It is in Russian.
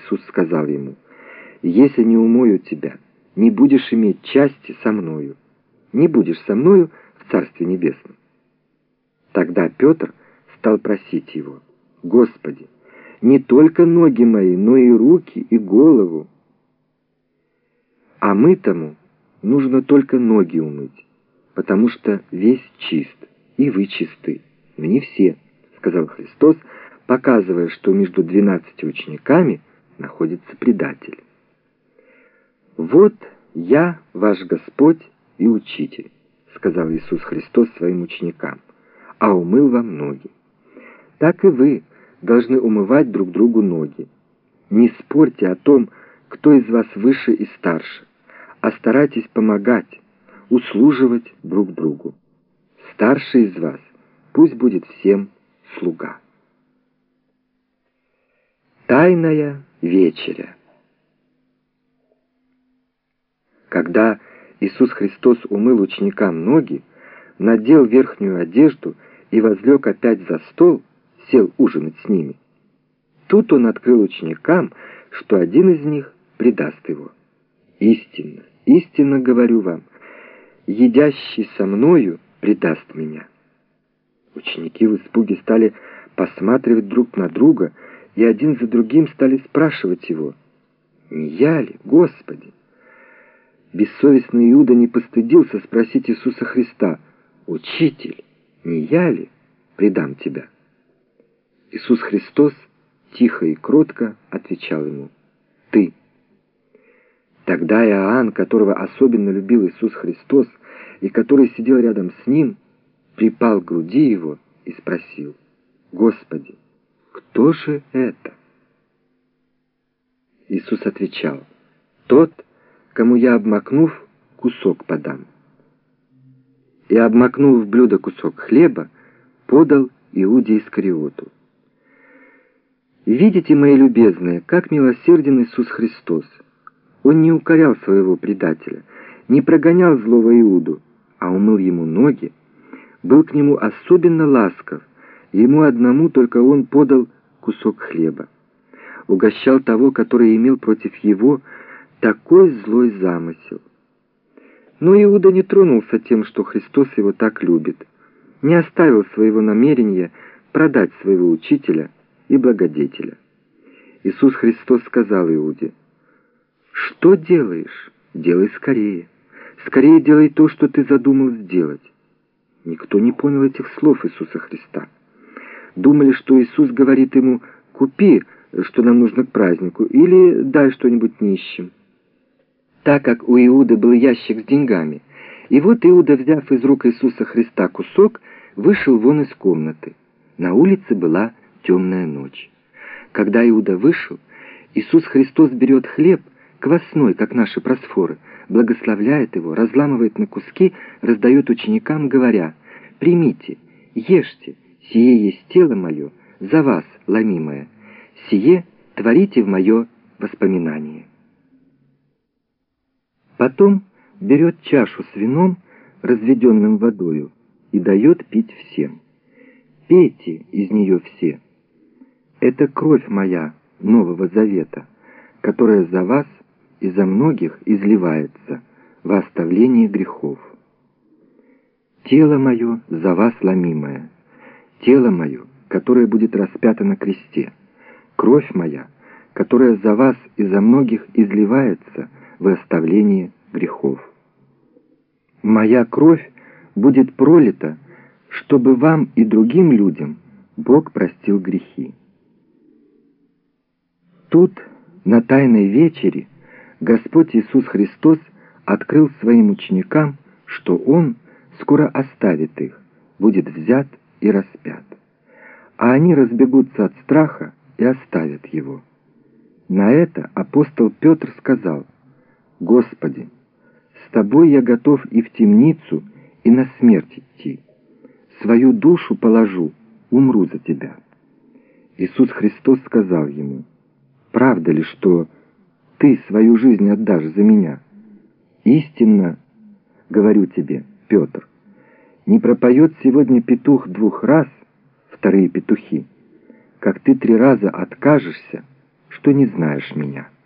Иисус сказал ему: «Если не умою тебя, не будешь иметь части со мною, не будешь со мною в Царстве Небесном». Тогда Петр стал просить его: «Господи, не только ноги мои, но и руки, и голову». А мытому нужно только ноги умыть, потому что весь чист, и вы чисты, но не все, сказал Христос, показывая, что между 12 учениками находится предатель. «Вот я, ваш Господь и Учитель», сказал Иисус Христос своим ученикам, «а умыл вам ноги. Так и вы должны умывать друг другу ноги. Не спорьте о том, кто из вас выше и старше, а старайтесь помогать, услуживать друг другу. Старший из вас пусть будет всем слуга». Тайная вечеря. Когда Иисус Христос умыл ученикам ноги, надел верхнюю одежду и возлег опять за стол, сел ужинать с ними, тут он открыл ученикам, что один из них предаст его. «Истинно, истинно говорю вам, едящий со мною предаст меня». Ученики в испуге стали посматривать друг на друга, и один за другим стали спрашивать его: «Не я ли, Господи?» Бессовестный Иуда не постыдился спросить Иисуса Христа: «Учитель, не я ли предам тебя?» Иисус Христос тихо и кротко отвечал ему: «Ты». Тогда Иоанн, которого особенно любил Иисус Христос и который сидел рядом с ним, припал к груди его и спросил: «Господи, кто же это?» Иисус отвечал: «Тот, кому я, обмакнув, кусок подам». И, обмакнув в блюдо кусок хлеба, подал Иуде Искариоту. Видите, мои любезные, как милосерден Иисус Христос. Он не укорял своего предателя, не прогонял злого Иуду, а умыл ему ноги, был к нему особенно ласков, и ему одному только он подал кусок хлеба. Угощал того, который имел против его такой злой замысел. Но Иуда не тронулся тем, что Христос его так любит, не оставил своего намерения продать своего учителя и благодетеля. Иисус Христос сказал Иуде: «Что делаешь? Делай скорее. Скорее делай то, что ты задумал сделать». Никто не понял этих слов Иисуса Христа. Думали, что Иисус говорит ему: «Купи, что нам нужно к празднику, или дай что-нибудь нищим». Так как у Иуды был ящик с деньгами, и вот Иуда, взяв из рук Иисуса Христа кусок, вышел вон из комнаты. На улице была темная ночь. Когда Иуда вышел, Иисус Христос берет хлеб, квасной, как наши просфоры, благословляет его, разламывает на куски, раздает ученикам, говоря: «Примите, ешьте, сие есть тело мое, за вас ломимое, сие творите в мое воспоминание». Потом берет чашу с вином, разведенным водою, и дает пить всем. «Пейте из нее все. Это кровь моя Нового Завета, которая за вас и за многих изливается во оставление грехов. Тело мое за вас ломимое, тело мое, которое будет распято на кресте, кровь моя, которая за вас и за многих изливается в оставление грехов. Моя кровь будет пролита, чтобы вам и другим людям Бог простил грехи». Тут, на Тайной вечере, Господь Иисус Христос открыл своим ученикам, что Он скоро оставит их, будет взят и распят. А они разбегутся от страха и оставят Его. На это апостол Петр сказал: «Господи, с Тобой я готов и в темницу, и на смерть идти. Свою душу положу, умру за Тебя». Иисус Христос сказал ему: «Правда ли, что ты свою жизнь отдашь за меня? Истинно говорю тебе, Петр, не пропоет сегодня петух 2 раз, вторые петухи, как ты 3 раза откажешься что не знаешь меня».